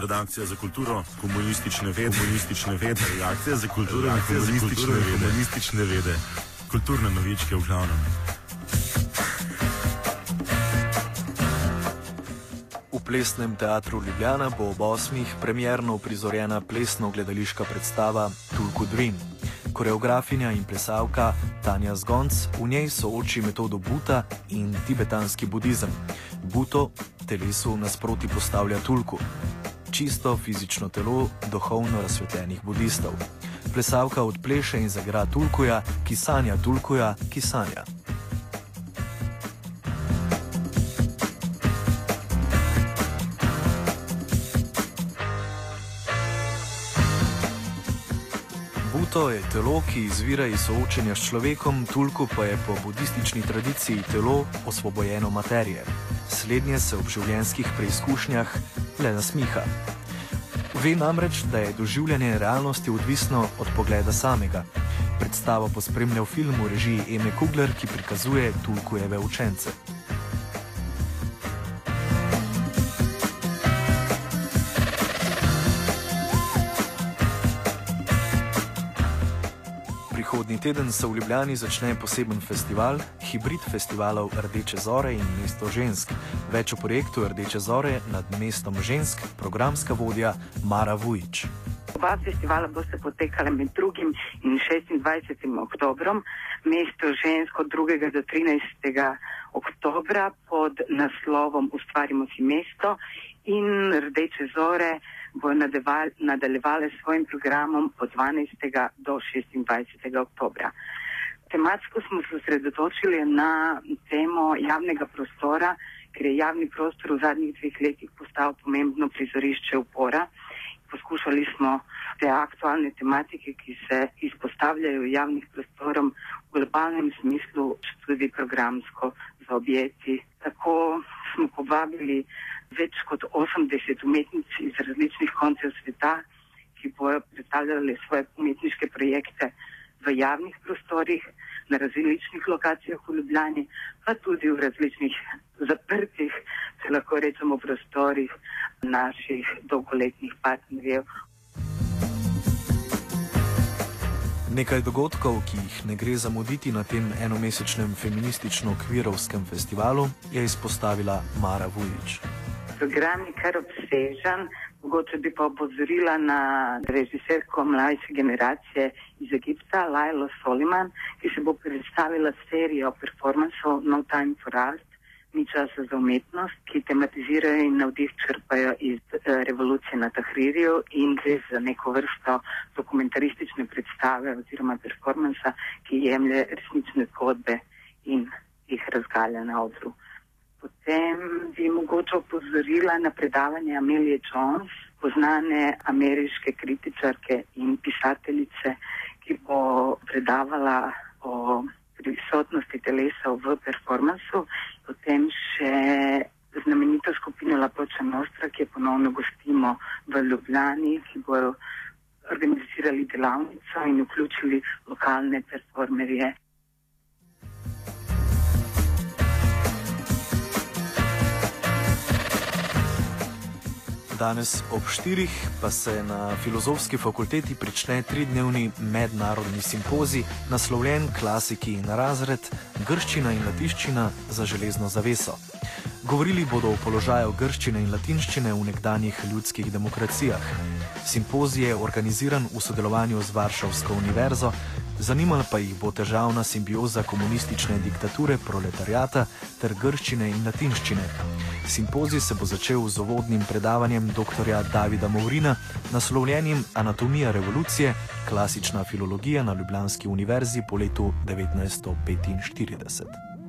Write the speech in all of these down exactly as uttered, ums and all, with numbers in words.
redakcija za kulturo, komunistične vede, komunistične vede, redakcija za kulturo, redakcija za komunistične vede, komunistične vede, kulturne novičke v glavnem. V Plesnem teatru Ljubljana bo ob osmih premierno uprizorjena plesno-gledališka predstava Tulku Dvin. Koreografinja in plesalka Tanja Zgonc v njej sooči metodo Buta in tibetanski budizem. Buto telesu nasproti postavlja Tulku, čisto fizično telo duhovno razsvetljenih budistov. Plesalka odpleše in zagra Tulkuja, ki sanja Tulkuja, ki sanja. Buto je telo, ki izvira iz soočenja s človekom, Tulku pa je po budistični tradiciji telo osvobojeno materije. Slednje se ob življenjskih preizkušnjah le nasmiha. Ve namreč, da je doživljanje realnosti odvisno od pogleda samega. Predstavo pospremlja v filmu v režiji Eme Kugler, ki prikazuje Tulkujeve učence. Prihodnji teden se v Ljubljani začne poseben festival, hibrid festivalov Rdeče zore in Mesto žensk. Več o projektu Rdeče zore nad mestom žensk, programska vodja Mara Vujič. Oba festivala boste potekala med drugim in šestindvajsetim oktobrom. Mesto žensk od drugega do trinajstega oktobra pod naslovom Ustvarimo si mesto in Rdeče zore bo nadaljevale s svojim programom od dvanajstega do šestindvajsetega oktobra. Tematsko smo se osredotočili na temo javnega prostora, ker je javni prostor v zadnjih dveh letih postal pomembno prizorišče upora. Poskušali smo te aktualne tematike, ki se izpostavljajo javnih prostorom v globalnem smislu, tudi programsko zaobjeti. Tako smo povabili več kot osemdeset umetnic iz različnih koncev sveta, ki bojo predstavljali svoje umetniške projekte v javnih prostorih, na različnih lokacijah v Ljubljani, pa tudi v različnih zaprtih, se lahko rečemo, prostorih naših dolgoletnih partnerjev. Nekaj dogodkov, ki jih ne gre zamuditi na tem enomesečnem feministično-kvirovskem festivalu, je izpostavila Mara Vujič. Program je kar obsežen, mogoče bi pa opozorila na režiserko mlajše generacije iz Egipta, Lailo Soliman, ki se bo predstavila serijo performansov No Time for Art, Ni časa za umetnost, ki tematizirajo in navdih črpajo iz revolucije na Tahririju in gre za neko vrsto dokumentaristične predstave oziroma performansa, ki jemlje resnične zgodbe in jih razgalja na odru. Potem bi mogoče opozorila na predavanje Amelie Jones, poznane ameriške kritičarke in pisateljice, ki bo predavala o prisotnosti telesa v performansu. Potem še znamenito skupino La Pocha Nostra, ki je ponovno gostimo v Ljubljani, ki bojo organizirali delavnico in vključili lokalne performerje. Danes ob štirih pa se na Filozofski fakulteti prične tridnevni mednarodni simpozij, naslovljen Klasiki in razred, grščina in latinščina za železno zaveso. Govorili bodo o položaju grščine in latinščine v nekdanjih ljudskih demokracijah. Simpozij je organiziran v sodelovanju z Varšavsko univerzo, zanimala pa jih bo težavna simbioza komunistične diktature, proletariata ter grščine in latinščine. Simpozij se bo začel z uvodnim predavanjem doktorja Davida Movrina, naslovljenim Anatomija revolucije, klasična filologija na Ljubljanski univerzi po letu devetnajststo petinštirideset.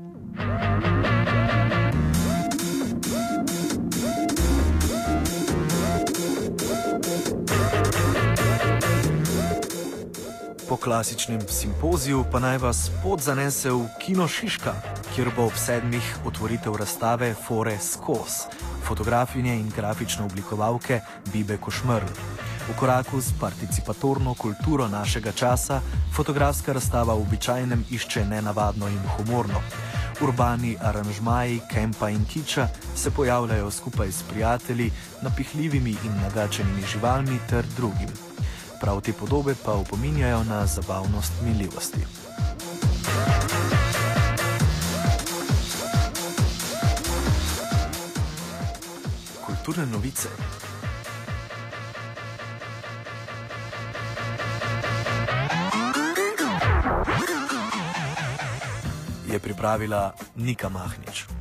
Po klasičnem simpoziju pa naj vas pot zanese v Kino Šiška, kjer bo ob sedmih otvoritev razstave Fore skoz, fotografinje in grafične oblikovalke Bibe Košmerl. V koraku s participatorno kulturo našega časa fotografska razstava v običajnem išče nenavadno in humorno. Urbani aranžmaji kempa in kiča se pojavljajo skupaj s prijatelji, napihljivimi in nagačenimi živalmi ter drugim. Prav te podobe pa opominjajo na zabavnost minljivosti. Kulturne novice. Je pripravila Nika Mahnič.